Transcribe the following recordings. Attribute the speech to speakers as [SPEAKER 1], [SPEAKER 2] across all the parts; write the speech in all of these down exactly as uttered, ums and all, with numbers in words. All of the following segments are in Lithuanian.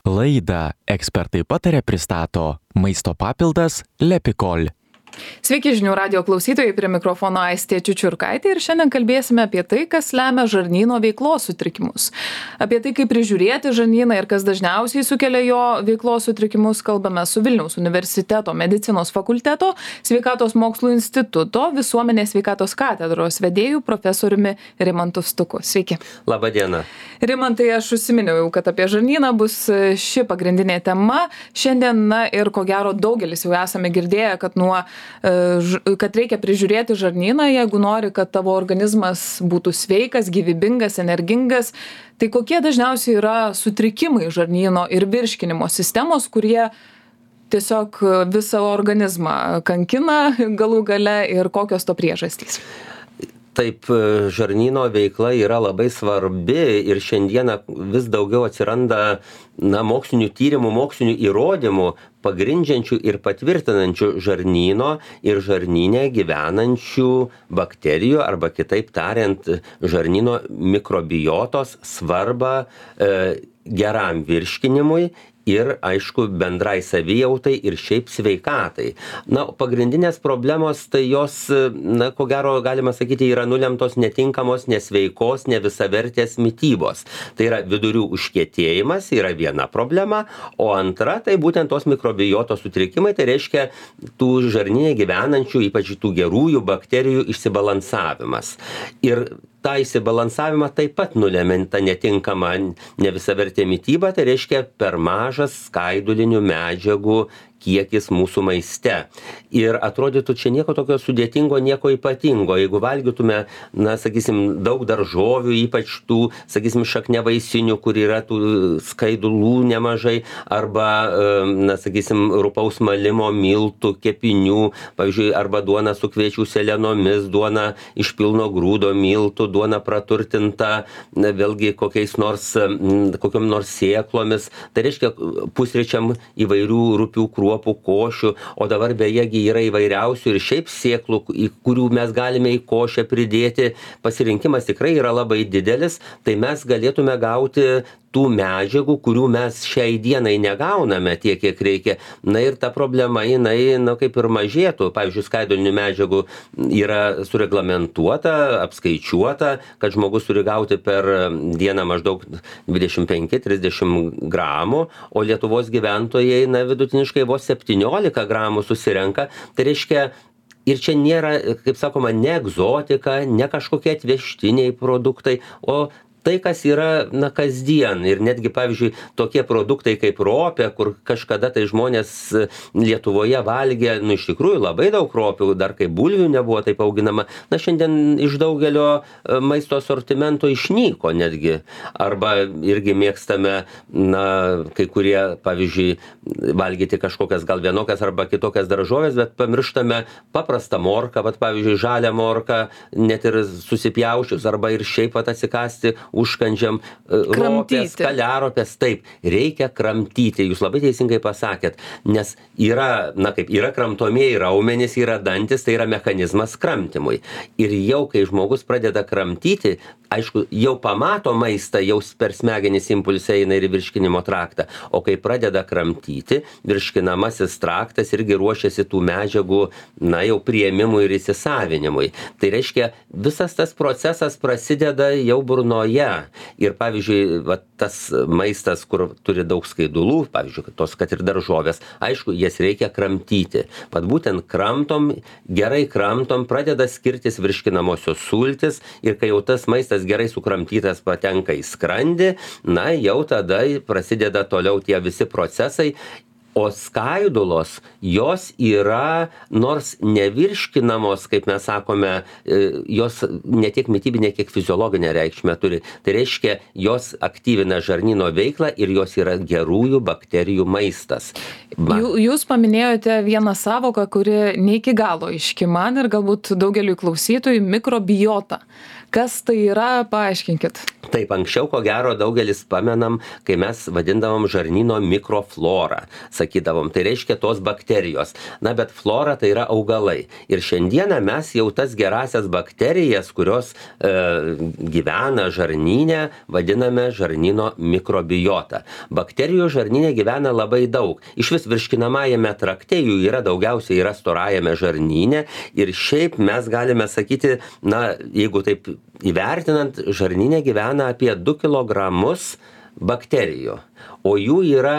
[SPEAKER 1] Laidą ekspertai pataria pristato maisto papildas Lepikol.
[SPEAKER 2] Sveiki žinių radijo klausytojai, prie mikrofono Aistė Čiučiurkaitė ir šiandien kalbėsime apie tai, kas lemia žarnyno veiklos sutrikimus. Apie tai, kaip prižiūrėti žarnyną ir kas dažniausiai sukelia jo veiklos sutrikimus, kalbame su Vilniaus universiteto medicinos fakulteto, sveikatos mokslų instituto, visuomenės sveikatos katedros vedėjų profesoriumi Rimantu Stuku. Sveiki.
[SPEAKER 3] Labą dieną.
[SPEAKER 2] Rimantai, aš užsiminiau, kad apie žarnyną bus ši pagrindinė tema. Šiandien, na ir ko gero daugelis jau esame girdėję, kad nuo kad reikia prižiūrėti žarnyną, jeigu nori, kad tavo organizmas būtų sveikas, gyvybingas, energingas. Tai kokie dažniausiai yra sutrikimai žarnyno ir virškinimo sistemos, kurie tiesiog visą organizmą kankina galų gale ir kokios to priežastys?
[SPEAKER 3] Taip, žarnyno veikla yra labai svarbi ir šiandieną vis daugiau atsiranda na, mokslinių tyrimų, mokslinių įrodymų, pagrindžiančių ir patvirtinančių žarnyno ir žarnyne gyvenančių bakterijų arba kitaip tariant žarnyno mikrobiotos svarbą e, geram virškinimui ir, aišku, bendrai savijautai ir šiaip sveikatai. Na, pagrindinės problemos, tai jos, na, ko gero, galima sakyti, yra nulemtos netinkamos, nesveikos, nevisavertės mitybos. Tai yra vidurių užkietėjimas, yra viena problema, o antra, tai būtent tos mikrobiotos sutrikimai, tai reiškia tų žarnyne gyvenančių, ypač tų gerųjų bakterijų išsibalansavimas. Ir tą įsibalansavimą taip pat nulemia ta netinkama nevisavertė mityba, tai reiškia per mažas skaidulinių medžiagų kiekis mūsų maiste. Ir atrodytų, čia nieko tokio sudėtingo, nieko ypatingo. Jeigu valgytume, na, sakysim, daug daržovių, ypač tų, sakysim, šakniavaisinių, kur yra tų skaidulų nemažai, arba, na, sakysim, rupaus malimo, miltų, kepinių, pavyzdžiui, arba duona su kviečių selenomis, duona iš pilno grūdo miltų, duona praturtinta, na, vėlgi kokiais nors, kokiom nors sėklomis. Tai reiškia pusryčiam įvairių rupių kruopų, košių, o dabar bejegi yra įvairiausių ir šiaip sėklų, kurių mes galime į košę pridėti. Pasirinkimas tikrai yra labai didelis, tai mes galėtume gauti tų medžiagų, kurių mes šiai dienai negauname tiek, kiek reikia. Na ir ta problema, jinai, na, kaip ir mažėtų. Pavyzdžiui, skaidulinių medžiagų yra sureglamentuota, apskaičiuota, kad žmogus turi gauti per dieną maždaug dvidešimt penki trisdešimt gramų, o Lietuvos gyventojai, na, vidutiniškai vos septyniolika gramų susirenka. Tai reiškia, ir čia nėra, kaip sakoma, ne egzotika, ne kažkokie atvežtiniai produktai, o tai, kas yra, na, kasdien. Ir netgi, pavyzdžiui, tokie produktai kaip ropė, kur kažkada tai žmonės Lietuvoje valgė, nu, iš tikrųjų labai daug ropių, dar kaip bulvių nebuvo taip auginama. Na, šiandien iš daugelio maisto asortimento išnyko netgi. Arba irgi mėgstame, na, kai kurie, pavyzdžiui, valgyti kažkokias gal vienokias arba kitokias daržovės, bet pamirštame paprastą morką, vat, pavyzdžiui, žalią morką, net ir susipjaušius, arba ir šiaip vat atsikasti užkandžiam ropės, kaliaropės. Taip, reikia kramtyti. Jūs labai teisingai pasakėt, nes yra, na kaip, yra kramtomieji raumenys, yra dantis, tai yra mechanizmas kramtimui. Ir jau, kai žmogus pradeda kramtyti, aišku, jau pamato maistą, jau per smegenis impulsai eina ir į virškinimo traktą. O kai pradeda kramtyti, virškinamasis traktas irgi ruošiasi tų medžiagų, na, jau priėmimui ir įsisavinimui. Tai reiškia, visas tas procesas prasideda jau burnoje. Ir pavyzdžiui, va, tas maistas, kur turi daug skaidulų, pavyzdžiui, tos, kad ir daržovės, aišku, jas reikia kramtyti. Pat būtent kramtom, gerai kramtom, pradeda skirtis virškinamosios sultis ir kai jau tas maistas gerai sukramtytas patenka į skrandį, na, jau tada prasideda toliau tie visi procesai. O skaidulos, jos yra, nors nevirškinamos, kaip mes sakome, jos ne tiek mitybinė, kiek fiziologinė reikšmė turi. Tai reiškia, jos aktyvina žarnyno veiklą ir jos yra gerųjų bakterijų maistas.
[SPEAKER 2] Man. Jūs paminėjote vieną savoką, kuri ne iki galo aiški man ir galbūt daugeliui klausytojų — mikrobiota. Kas tai yra, paaiškinkit.
[SPEAKER 3] Taip, anksčiau, ko gero, daugelis pamenam, kai mes vadindavom žarnyno mikroflorą, sakydavom, tai reiškia tos bakterijos. Na, bet flora tai yra augalai. Ir šiandieną mes jau tas gerasias bakterijas, kurios e, gyvena žarnyne, vadiname žarnyno mikrobiota. Bakterijų žarnyne gyvena labai daug. Iš vis virškinamajame trakte jų yra daugiausiai yra storajame žarnyne ir šiaip mes galime sakyti, na, jeigu taip įvertinant, žarnyne gyvena apie du kilogramus bakterijų. O jų yra,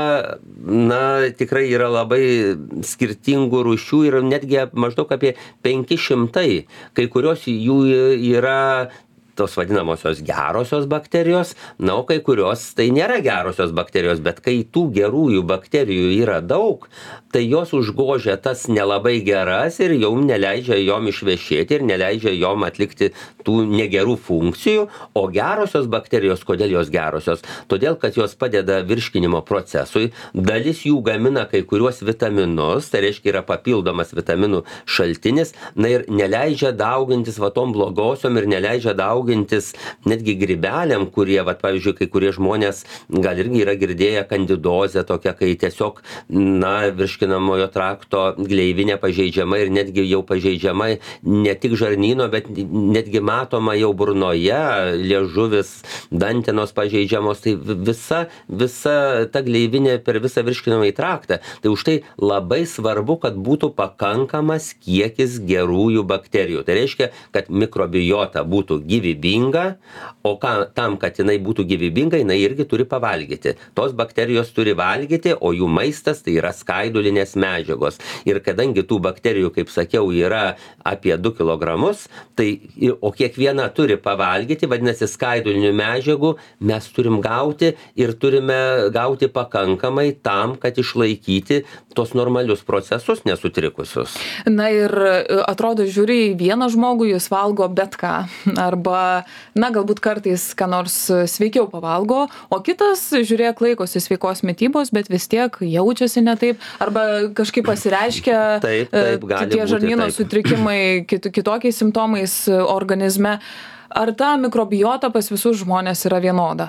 [SPEAKER 3] na, tikrai yra labai skirtingų rūšių ir netgi maždaug apie penki šimtai. Kai kurios jų yra tos vadinamosios gerosios bakterijos, na, o kai kurios tai nėra gerosios bakterijos, bet kai tų gerųjų bakterijų yra daug, tai jos užgožia tas nelabai geras ir jau neleidžia jom išvešėti ir neleidžia jom atlikti tų negerų funkcijų, o gerosios bakterijos, kodėl jos gerosios? Todėl, kad jos padeda virškinimo procesui, dalis jų gamina kai kuriuos vitaminus, tai reiškia yra papildomas vitaminų šaltinis, na ir neleidžia daugintis va tom blogosiom ir neleidžia daugintis netgi grybeliam, kurie, va, pavyzdžiui, kai kurie žmonės gal irgi yra girdėję kandidozę tokia, kai tiesiog, na, virškinamojo trakto gleivinė pažeidžiama ir netgi jau pažeidžiama ne tik žarnyno, bet netgi matoma jau burnoje, liežuvis, dantenos pažeidžiamos, tai visa, visa ta gleivinė per visą virškinamąjį traktą. Tai už tai labai svarbu, kad būtų pakankamas kiekis gerųjų bakterijų. Tai reiškia, kad mikrobiota būtų gyvybinga, o ką, tam, kad jinai būtų gyvybinga, jinai irgi turi pavalgyti. Tos bakterijos turi valgyti, o jų maistas tai yra skaidulinės medžiagos. Ir kadangi tų bakterijų, kaip sakiau, yra apie du kilogramus, tai, o kiekviena turi pavalgyti, vadinasi, skaidulinių medžiagų mes turim gauti ir turime gauti pakankamai tam, kad išlaikyti tos normalius procesus nesutrikusius.
[SPEAKER 2] Na ir atrodo, žiūri į vieną žmogų, jis valgo bet ką. Arba, na, galbūt kartais ką nors sveikiau pavalgo, o kitas, žiūrėk, laikosi sveikos mitybos, bet vis tiek jaučiasi ne taip. Arba kažkaip pasireiškia
[SPEAKER 3] taip, taip,
[SPEAKER 2] tie žarnyno sutrikimai kit, kitokiais simptomais organizme. Ar ta mikrobiota pas visus žmonės yra vienoda?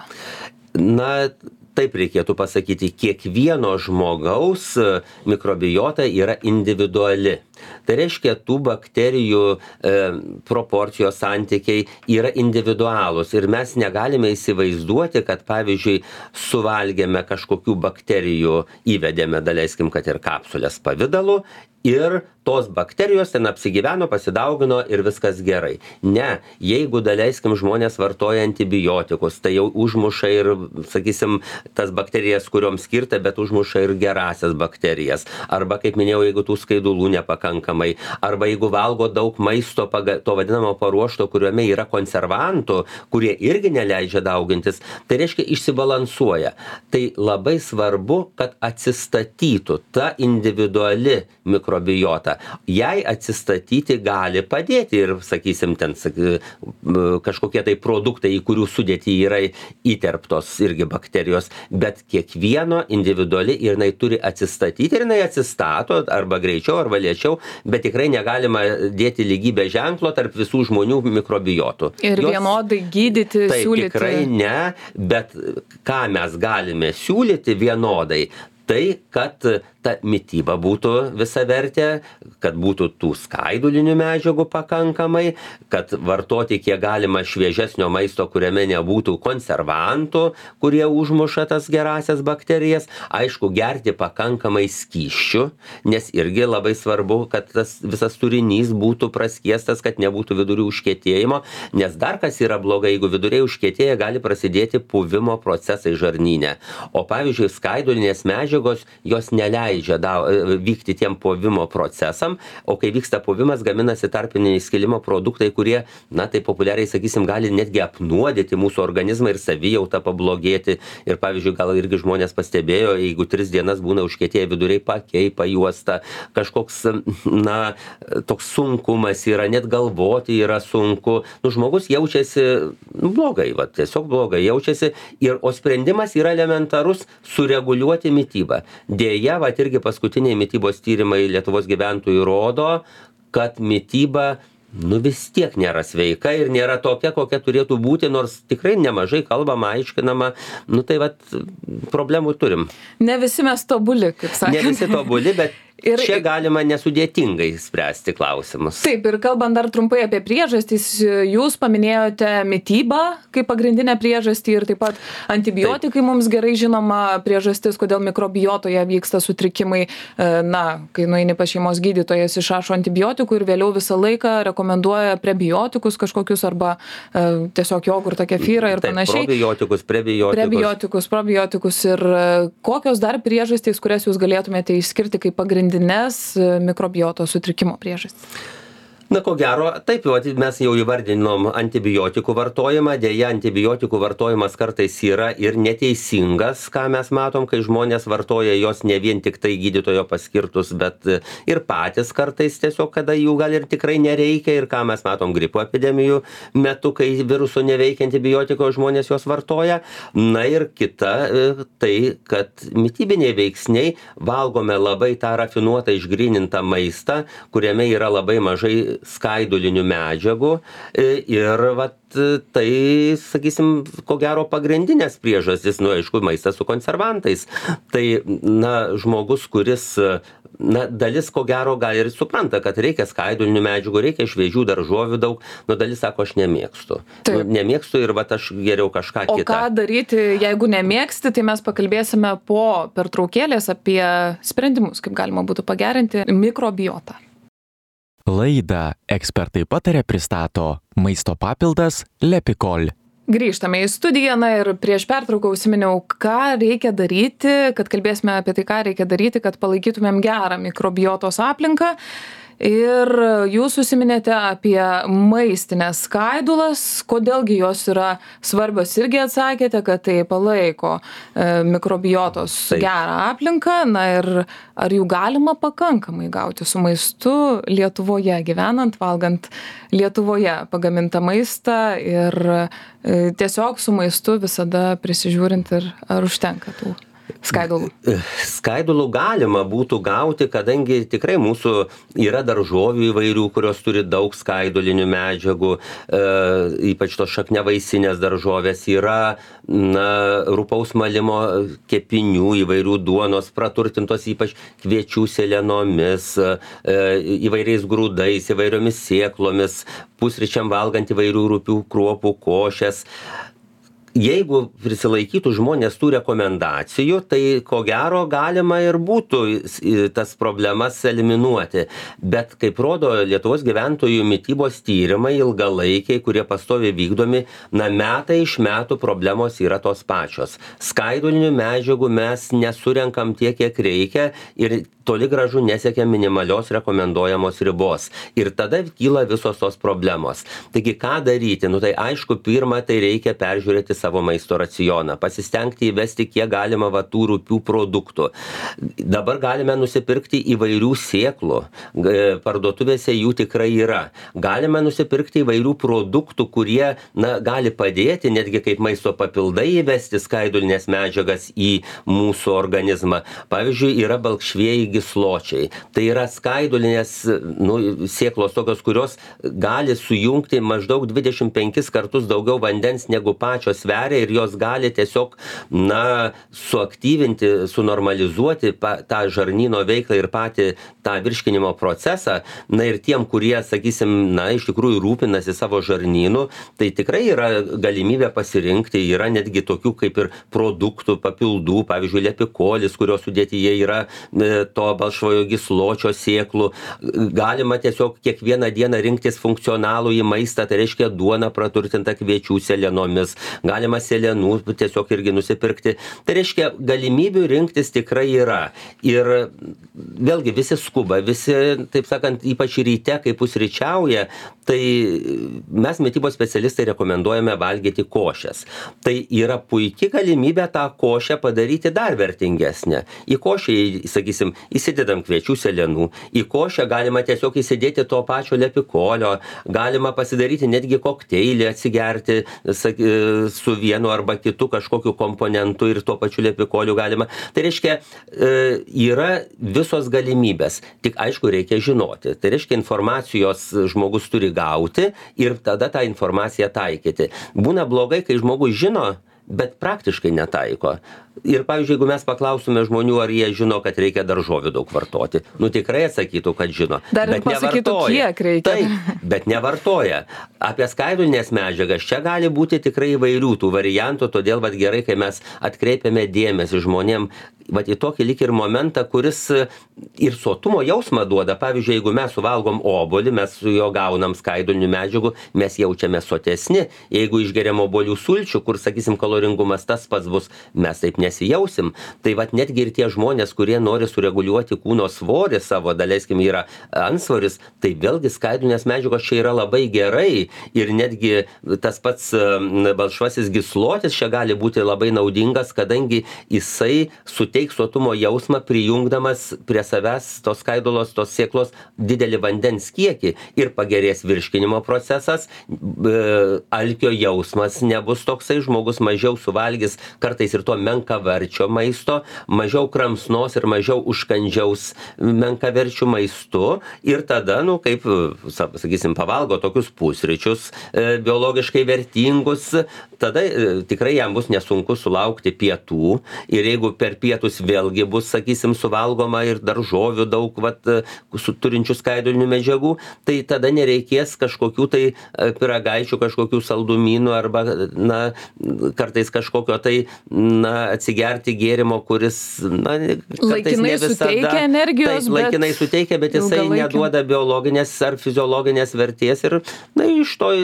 [SPEAKER 3] Na, taip reikėtų pasakyti, kiekvieno žmogaus mikrobiota yra individuali. Tai reiškia, tų bakterijų e, proporcijos santykiai yra individualūs ir mes negalime įsivaizduoti, kad, pavyzdžiui, suvalgėme kažkokių bakterijų, įvedėme, daleiskim, kad ir kapsulės pavidalu ir tos bakterijos ten apsigyveno, pasidaugino ir viskas gerai. Ne, jeigu, daleiskim, žmonės vartoja antibiotikus, tai jau užmuša ir, sakysim, tas bakterijas, kuriuom skirta, bet užmuša ir gerasias bakterijas. Arba, kaip minėjau, jeigu tų skaidulų nepakankamai, arba jeigu valgo daug maisto, to vadinamo paruošto, kuriuome yra konservantų, kurie irgi neleidžia daugintis, tai reiškia išsibalansuoja. Tai labai svarbu, kad atsistatytų ta individuali mikrobiota. Jai atsistatyti gali padėti ir, sakysim, ten kažkokie tai produktai, į kurių sudėtį yra įterptos irgi bakterijos, bet kiekvieno individuali ir jinai turi atsistatyti ir jinai atsistato arba greičiau, arba lėčiau, bet tikrai negalima dėti lygybę ženklo tarp visų žmonių mikrobiotų.
[SPEAKER 2] Ir Jos, vienodai gydyti,
[SPEAKER 3] taip,
[SPEAKER 2] siūlyti.
[SPEAKER 3] Tikrai ne, bet ką mes galime siūlyti vienodai, tai, kad ta mityba būtų visavertė, kad būtų tų skaidulinių medžiagų pakankamai, kad vartoti kiek galima šviežesnio maisto, kuriame nebūtų konservantų, kurie užmuša tas gerasias bakterijas. Aišku, gerti pakankamai skysčių, nes irgi labai svarbu, kad tas visas turinys būtų praskiestas, kad nebūtų vidurių užkietėjimo, nes dar kas yra blogai, jeigu viduriai užkietėja, gali prasidėti puvimo procesai žarnyne. O pavyzdžiui, skaidulinės medžiagos, jos neleidžia vykti tiem povimo procesam, o kai vyksta povimas, gaminasi tarpiniai skilimo produktai, kurie, na, tai populiariai, sakysim, gali netgi apnuodyti mūsų organizmą ir savijautą pablogėti. Ir, pavyzdžiui, gal irgi žmonės pastebėjo, jeigu tris dienas būna užkietėję viduriai, pakei, pajuosta, kažkoks, na, toks sunkumas yra, net galvoti yra sunku. Nu, žmogus jaučiasi blogai, va, tiesiog blogai jaučiasi, ir, o sprendimas yra elementarus - sureguliuoti mitybą. Dėja, va, irgi paskutiniai mitybos tyrimai Lietuvos gyventojų rodo, kad mityba nu vis tiek nėra sveika ir nėra tokia, kokia turėtų būti, nors tikrai nemažai kalbama, aiškinama, nu tai vat problemų turim.
[SPEAKER 2] Ne visi mes tobuli, kaip sakė.
[SPEAKER 3] Ne visi tobuli, bet ir čia galima nesudėtingai spręsti klausimus.
[SPEAKER 2] Taip, ir kalbant dar trumpai apie priežastys, jūs paminėjote mitybą kaip pagrindinę priežastį ir taip pat antibiotikai taip. Mums gerai žinoma priežastis, kodėl mikrobiotoje vyksta sutrikimai. Na, kai nueini pas šeimos gydytojas išrašo antibiotikų ir vėliau visą laiką rekomenduoja prebiotikus kažkokius arba e, tiesiog jogurtą, kefyrą ir
[SPEAKER 3] taip,
[SPEAKER 2] panašiai.
[SPEAKER 3] Probiotikus, prebiotikus.
[SPEAKER 2] Prebiotikus, probiotikus ir kokios dar priežastys, kurias jūs galėtumėte išskirti kaip pagrindinės mikrobiotos sutrikimo priežastys?
[SPEAKER 3] Na, ko gero, taip, mes jau įvardinom antibiotikų vartojimą, dėja antibiotikų vartojimas kartais yra ir neteisingas, ką mes matom, kai žmonės vartoja jos ne vien tik tai gydytojo paskirtus, bet ir patys kartais tiesiog, kada jų gal ir tikrai nereikia ir ką mes matom gripo epidemijų metu, kai viruso neveikia antibiotiko, žmonės jos vartoja. Na ir kita, tai, kad mitybiniai veiksniai, valgome labai tą rafinuotą išgrynintą maistą, kuriame yra labai mažai skaidulinių medžiagų ir vat, tai, sakysim, ko gero pagrindinės priežastys, nu, aišku, maistas su konservantais. Tai, na, žmogus, kuris, na, dalis, ko gero, gal ir supranta, kad reikia skaidulinių medžiagų, reikia šviežių daržovių daug, nu, dalis sako, aš nemėgstu. Nu, nemėgstu ir vat aš geriau kažką
[SPEAKER 2] o
[SPEAKER 3] kitą.
[SPEAKER 2] O ką daryti, jeigu nemėgsti, tai mes pakalbėsime po pertraukėlės apie sprendimus, kaip galima būtų pagerinti mikrobiotą.
[SPEAKER 1] Laidą Ekspertai pataria pristato maisto papildas Lepikol.
[SPEAKER 2] Grįžtame į studiją, na ir prieš pertrauką užsiminiau, ką reikia daryti, kad kalbėsime apie tai, ką reikia daryti, kad palaikytumėm gerą mikrobiotos aplinką. Ir jūs užsiminėte apie maistinės skaidulas, kodėlgi jos yra svarbios, irgi atsakėte, kad tai palaiko e, mikrobiotos Taip. gerą aplinką, na ir ar jų galima pakankamai gauti su maistu Lietuvoje, gyvenant, valgant Lietuvoje pagamintą maistą ir e, tiesiog su maistu visada prisižiūrint ir ar užtenka tų skaidulų?
[SPEAKER 3] Skaidulų galima būtų gauti, kadangi tikrai mūsų yra daržovių įvairių, kurios turi daug skaidulinių medžiagų, e, ypač tos šakniavaisinės daržovės, yra na, rupaus malimo kepinių, įvairių duonos praturtintos, ypač kviečių selenomis, e, įvairiais grūdais, įvairiomis sėklomis, pusryčiam valgant įvairių rupių kruopų, košės. Jeigu prisilaikytų žmonės tų rekomendacijų, tai ko gero galima ir būtų tas problemas eliminuoti. Bet kaip rodo Lietuvos gyventojų mitybos tyrimai ilgalaikiai, kurie pastoviai vykdomi, na metai iš metų problemos yra tos pačios. Skaidulinių medžiagų mes nesurenkam tiek, kiek reikia ir toli gražu nesiekia minimalios rekomenduojamos ribos. Ir tada kyla visos tos problemos. Taigi ką daryti? Nu tai aišku, pirma, tai reikia peržiūrėti savo maisto racioną, pasistengti įvesti kiek galima va tų rupių produktų. Dabar galime nusipirkti įvairių sėklų, parduotuvėse jų tikrai yra. Galime nusipirkti įvairių produktų, kurie na, gali padėti, netgi kaip maisto papildai įvesti skaidulinės medžiagas į mūsų organizmą. Pavyzdžiui, yra balkšvieji gysločiai. Tai yra skaidulinės nu, sėklos tokios, kurios gali sujungti maždaug dvidešimt penkis kartus daugiau vandens negu pačios sveria ir jos gali tiesiog na, suaktyvinti, sunormalizuoti pa, tą žarnyno veiklą ir patį tą virškinimo procesą. Na ir tiem, kurie, sakysim, na, iš tikrųjų rūpinasi savo žarnynu, tai tikrai yra galimybė pasirinkti, yra netgi tokių kaip ir produktų, papildų, pavyzdžiui, lepikolis, kurio sudėtyje yra e, to balšvojo gysločio sėklų. Galima tiesiog kiekvieną dieną rinktis funkcionalų į maistą, tai reiškia duona praturtinta kviečių selenomis. Galima selenų tiesiog irgi nusipirkti. Tai reiškia, galimybių rinktis tikrai yra. Ir vėlgi visi skuba, visi, taip sakant, ypač ryte, kai pusryčiauja, tai mes mitybos specialistai rekomenduojame valgyti košes. Tai yra puikia galimybė tą košę padaryti dar vertingesnę. Į košę, sakysim, įsidedam kviečių selenų. Į košę galima tiesiog įsidėti to pačio lepikolio, galima pasidaryti netgi kokteilį, atsigerti su su vienu arba kitu kažkokiu komponentu ir tuo pačiu lepikoliu galima. Tai reiškia, yra visos galimybės, tik aišku reikia žinoti. Tai reiškia, informacijos žmogus turi gauti ir tada tą informaciją taikyti. Būna blogai, kai žmogus žino, bet praktiškai netaiko. Ir, pavyzdžiui, jeigu mes paklaustume žmonių, ar jie žino, kad reikia daržovių daug vartoti, nu tikrai atsakytų, kad žino.
[SPEAKER 2] Dar ir
[SPEAKER 3] bet
[SPEAKER 2] pasakytų,
[SPEAKER 3] nevartoja.
[SPEAKER 2] kiek reikia.
[SPEAKER 3] Taip, bet nevartoja. Apie skaidulinės medžiagas čia gali būti tikrai įvairių tų variantų, todėl vat gerai, kai mes atkreipiame dėmesį žmonėm, vat į tokį lyg ir momentą, kuris ir sotumo jausmą duoda. Pavyzdžiui, jeigu mes suvalgom obuolį, mes su jo gaunam skaidulinių medžiagų, mes jaučiame sotesni. Jeigu išgeriam obuolių sulčių, kur, sakysim, kaloringumas tas pats bus, mes taip nesijausim. Tai vat netgi ir tie žmonės, kurie nori sureguliuoti kūno svorį savo, daleiskim, yra antsvoris, tai vėlgi skaidulinės medžiagos čia yra labai gerai ir netgi tas pats balšvasis gyslotis čia gali būti labai naudingas, kadangi jisai suteiks sotumo jausmą, prijungdamas prie savęs tos skaidulos, tos sėklos didelį vandens kiekį ir pagerės virškinimo procesas, alkio jausmas nebus toksai, žmogus mažiau suvalgys kartais ir to menkaverčio maisto, mažiau kramsnos ir mažiau užkandžiaus menkaverčių maistu ir tada, nu, kaip, sakysim, pavalgo tokius pusryčius e, biologiškai vertingus, tada e, tikrai jam bus nesunku sulaukti pietų ir jeigu per pietus vėlgi bus, sakysim, suvalgoma ir daržovių daug, vat, su turinčių skaidulinių medžiagų, tai tada nereikės kažkokių tai pyragaičių, kažkokių saldumynų arba, na, kartais kažkokio tai, na, atsigerti gėrimo, kuris, na,
[SPEAKER 2] laikinai suteikia energijos,
[SPEAKER 3] taip, laikinai
[SPEAKER 2] bet
[SPEAKER 3] suteikia, bet jisai neduoda biologinės ar fiziologinės vertės ir, na, iš to,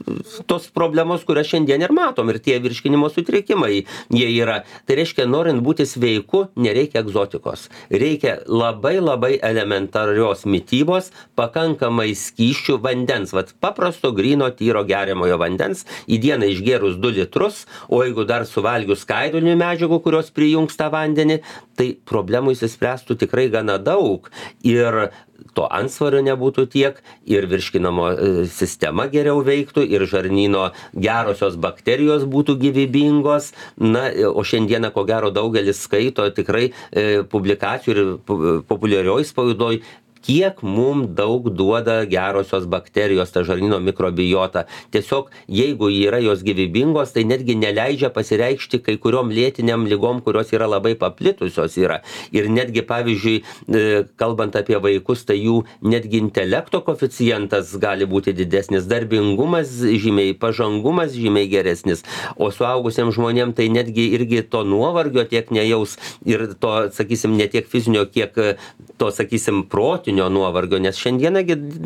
[SPEAKER 3] tos problemos, kurias šiandien ir matom, ir tie virškinimo sutrikimai, jie yra. Tai reiškia, norint būti sveiku, nereikia egzotikos. Reikia labai labai elementarios mitybos, pakankamai skysčių vandens, vat paprasto, gryno, tyro geriamojo vandens, į dieną išgėrus du litrus, o jeigu dar suvalgius skaidulinių medžiagų, kurios prijungs tą vandenį, tai problemų įsispręstų tikrai gana daug ir to antsvorio nebūtų tiek, ir virškinamo sistema geriau veiktų, ir žarnyno gerosios bakterijos būtų gyvybingos. Na, o šiandieną, ko gero, daugelis skaito tikrai e, publikacijų ir populiarioj spaudoj, kiek mums daug duoda gerosios bakterijos, ta žarnyno mikrobiota. Tiesiog, jeigu yra jos gyvybingos, tai netgi neleidžia pasireikšti kai kuriom lėtiniam ligom, kurios yra labai paplitusios yra. Ir netgi, pavyzdžiui, kalbant apie vaikus, tai jų netgi intelekto koeficientas gali būti didesnis, darbingumas žymiai, pažangumas žymiai geresnis. O suaugusiems žmonėms tai netgi irgi to nuovargio tiek nejaus ir to, sakysim, ne tiek fizinio, kiek to, sakysim, protinio nuovargio, nes šiandieną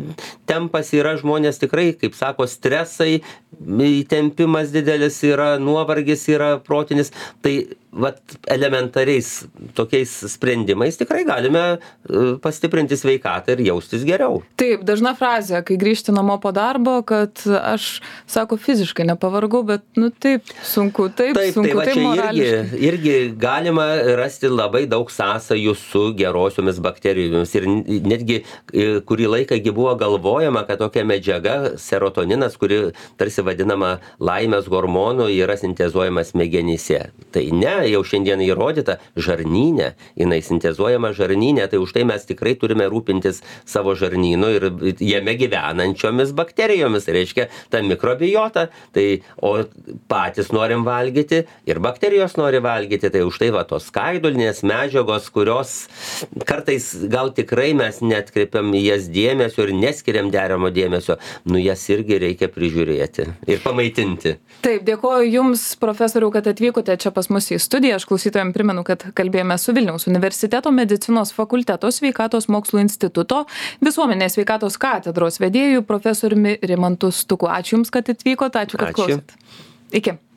[SPEAKER 3] tempas yra, žmonės tikrai, kaip sako, stresai, įtempimas didelis yra, nuovargis yra protinis, tai vat elementariais tokiais sprendimais tikrai galime pastiprinti sveikatą ir jaustis geriau.
[SPEAKER 2] Taip, dažna frazė, kai grįžti namo po darbo, kad aš, sako, fiziškai nepavargau, bet, nu, taip, sunku, taip,
[SPEAKER 3] taip
[SPEAKER 2] sunku,
[SPEAKER 3] tai
[SPEAKER 2] taip morališkai.
[SPEAKER 3] Irgi, irgi galima rasti labai daug sąsajų su gerosiomis bakterijomis ir netgi kurį laikągi buvo galvojama, kad tokia medžiaga, serotoninas, kuri tarsi vadinama laimės hormonų, yra sintezuojama smegenyse. Tai ne, jau šiandien įrodyta, žarnyne, jinai sintezuojama žarnyne, tai už tai mes tikrai turime rūpintis savo žarnynu ir jame gyvenančiomis bakterijomis, reiškia, ta mikrobiota, tai, o patys norim valgyti ir bakterijos nori valgyti, tai už tai va tos skaidulinės medžiagos, kurios kartais gal tikrai mes netkreipiam į jas dėmesio ir neskiriam deramo dėmesio, nu jas irgi reikia prižiūrėti ir pamaitinti.
[SPEAKER 2] Taip, dėkoju Jums, profesoriau, kad atvykote čia pas mus į studiją. Aš klausytojams primenu, kad kalbėjome su Vilniaus universiteto medicinos fakulteto sveikatos mokslų instituto visuomenės sveikatos katedros vedėju profesoriumi Rimantu Stuku. Ačiū Jums, kad atvykote, ačiū, kad klausėt. Iki.